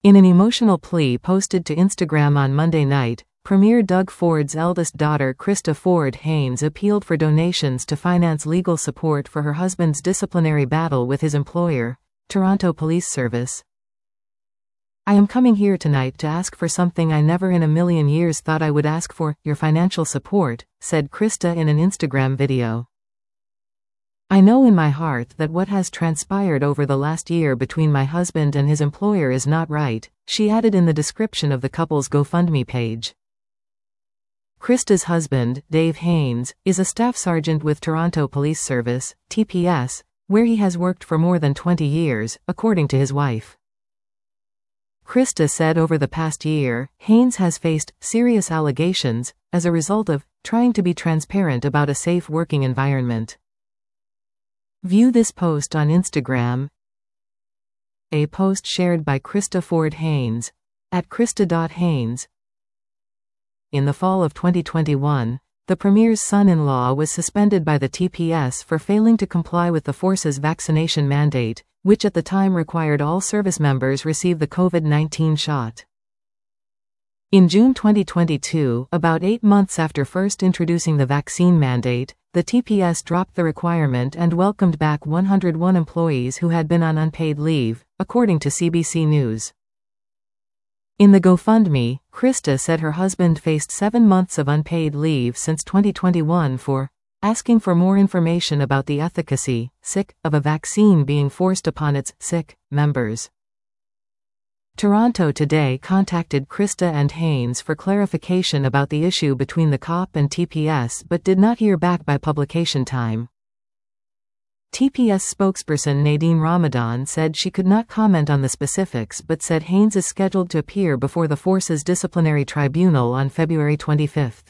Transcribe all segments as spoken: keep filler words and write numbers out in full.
In an emotional plea posted to Instagram on Monday night, Premier Doug Ford's eldest daughter Krista Ford Haynes appealed for donations to finance legal support for her husband's disciplinary battle with his employer, Toronto Police Service. "I am coming here tonight to ask for something I never in a million years thought I would ask for, your financial support," said Krista in an Instagram video. "I know in my heart that what has transpired over the last year between my husband and his employer is not right," she added in the description of the couple's GoFundMe page. Krista's husband, Dave Haynes, is a staff sergeant with Toronto Police Service, T P S, where he has worked for more than twenty years, according to his wife. Krista said over the past year, Haynes has faced serious allegations as a result of trying to be transparent about a safe working environment. View this post on Instagram. A post shared by Krista Ford Haynes at krista dot haynes. In the fall of twenty twenty-one, the Premier's son-in-law was suspended by the T P S for failing to comply with the force's vaccination mandate, which at the time required all service members receive the COVID nineteen shot. In June twenty twenty-two, about eight months after first introducing the vaccine mandate, the T P S dropped the requirement and welcomed back one hundred one employees who had been on unpaid leave, according to C B C News. In the GoFundMe, Krista said her husband faced seven months of unpaid leave since twenty twenty-one for asking for more information about the efficacy, sick, of a vaccine being forced upon its sick members. Toronto Today contacted Krista and Haynes for clarification about the issue between the cop and T P S but did not hear back by publication time. T P S spokesperson Nadine Ramadan said she could not comment on the specifics but said Haynes is scheduled to appear before the force's disciplinary tribunal on February twenty-fifth.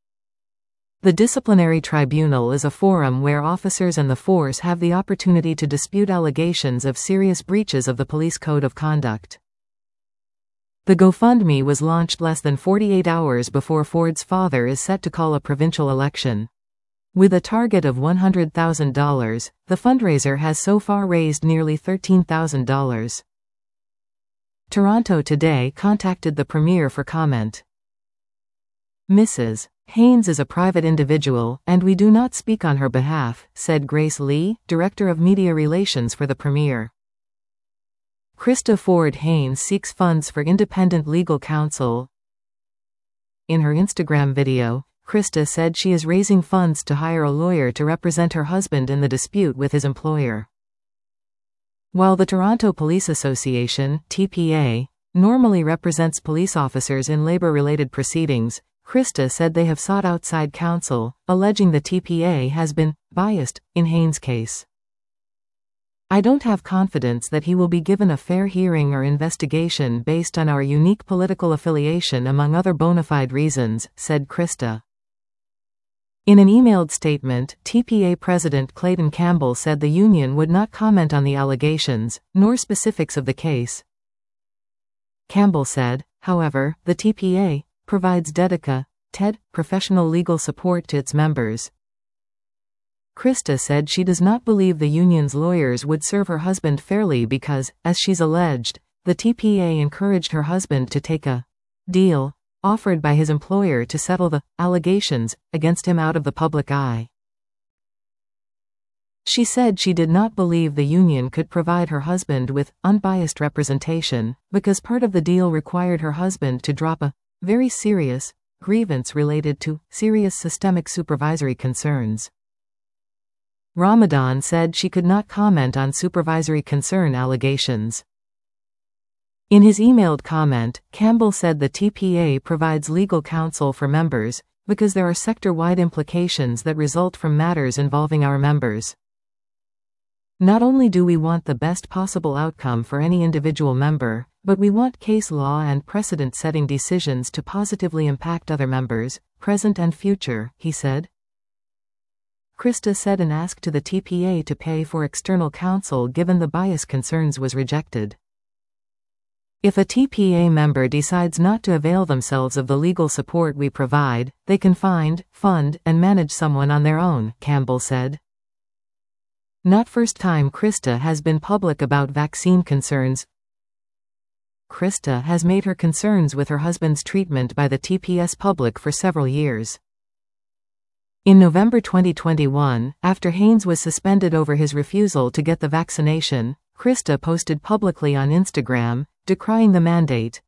The disciplinary tribunal is a forum where officers and the force have the opportunity to dispute allegations of serious breaches of the police code of conduct. The GoFundMe was launched less than forty-eight hours before Ford's father is set to call a provincial election. With a target of one hundred thousand dollars, the fundraiser has so far raised nearly thirteen thousand dollars. Toronto Today contacted the Premier for comment. "Missus Haynes is a private individual, and we do not speak on her behalf," said Grace Lee, Director of Media Relations for the Premier. Krista Ford Haynes seeks funds for independent legal counsel. In her Instagram video, Krista said she is raising funds to hire a lawyer to represent her husband in the dispute with his employer. While the Toronto Police Association, T P A, normally represents police officers in labor-related proceedings, Krista said they have sought outside counsel, alleging the T P A has been biased in Haynes' case. "I don't have confidence that he will be given a fair hearing or investigation based on our unique political affiliation among other bona fide reasons," said Krista. In an emailed statement, T P A President Clayton Campbell said the union would not comment on the allegations, nor specifics of the case. Campbell said, however, the T P A provides Dedica, T E D, professional legal support to its members. Krista said she does not believe the union's lawyers would serve her husband fairly because, as she's alleged, the T P A encouraged her husband to take a deal offered by his employer to settle the allegations against him out of the public eye. She said she did not believe the union could provide her husband with unbiased representation because part of the deal required her husband to drop a very serious grievance related to serious systemic supervisory concerns. Ramadan said she could not comment on supervisory concern allegations. In his emailed comment, Campbell said the T P A provides legal counsel for members because there are sector-wide implications that result from matters involving our members. "Not only do we want the best possible outcome for any individual member, but we want case law and precedent-setting decisions to positively impact other members, present and future," he said. Krista said an ask to the T P A to pay for external counsel given the bias concerns was rejected. "If a T P A member decides not to avail themselves of the legal support we provide, they can find, fund, and manage someone on their own," Campbell said. Not first time Krista has been public about vaccine concerns. Krista has made her concerns with her husband's treatment by the T P S public for several years. In November twenty twenty-one, after Haynes was suspended over his refusal to get the vaccination, Krista posted publicly on Instagram, decrying the mandate.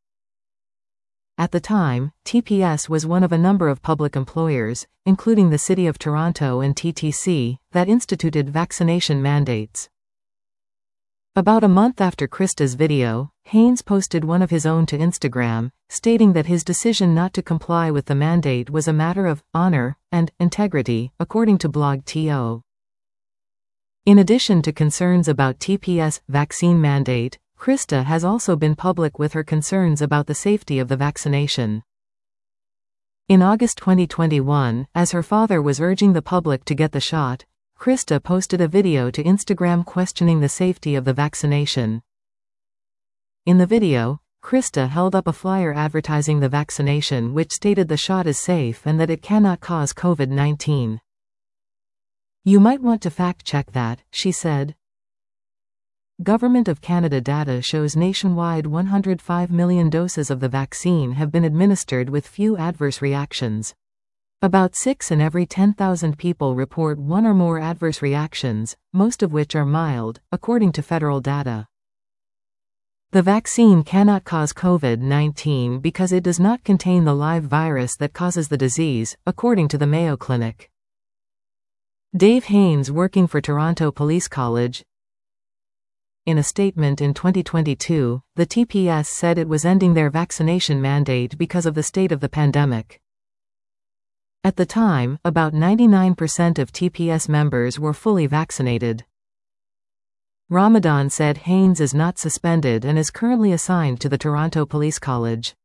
At the time, T P S was one of a number of public employers, including the City of Toronto and T T C, that instituted vaccination mandates. About a month after Krista's video, Haynes posted one of his own to Instagram, stating that his decision not to comply with the mandate was a matter of honor and integrity, according to Blog dot to. In addition to concerns about T P S vaccine mandate, Krista has also been public with her concerns about the safety of the vaccination. In August twenty twenty-one, as her father was urging the public to get the shot, Krista posted a video to Instagram questioning the safety of the vaccination. In the video, Krista held up a flyer advertising the vaccination which stated the shot is safe and that it cannot cause COVID nineteen. "You might want to fact-check that," she said. Government of Canada data shows nationwide one hundred five million doses of the vaccine have been administered with few adverse reactions. About six in every ten thousand people report one or more adverse reactions, most of which are mild, according to federal data. The vaccine cannot cause COVID nineteen because it does not contain the live virus that causes the disease, according to the Mayo Clinic. Dave Haynes, working for Toronto Police College. In a statement in twenty twenty-two, the T P S said it was ending their vaccination mandate because of the state of the pandemic. At the time, about ninety-nine percent of T P S members were fully vaccinated. Ramadan said Haynes is not suspended and is currently assigned to the Toronto Police College.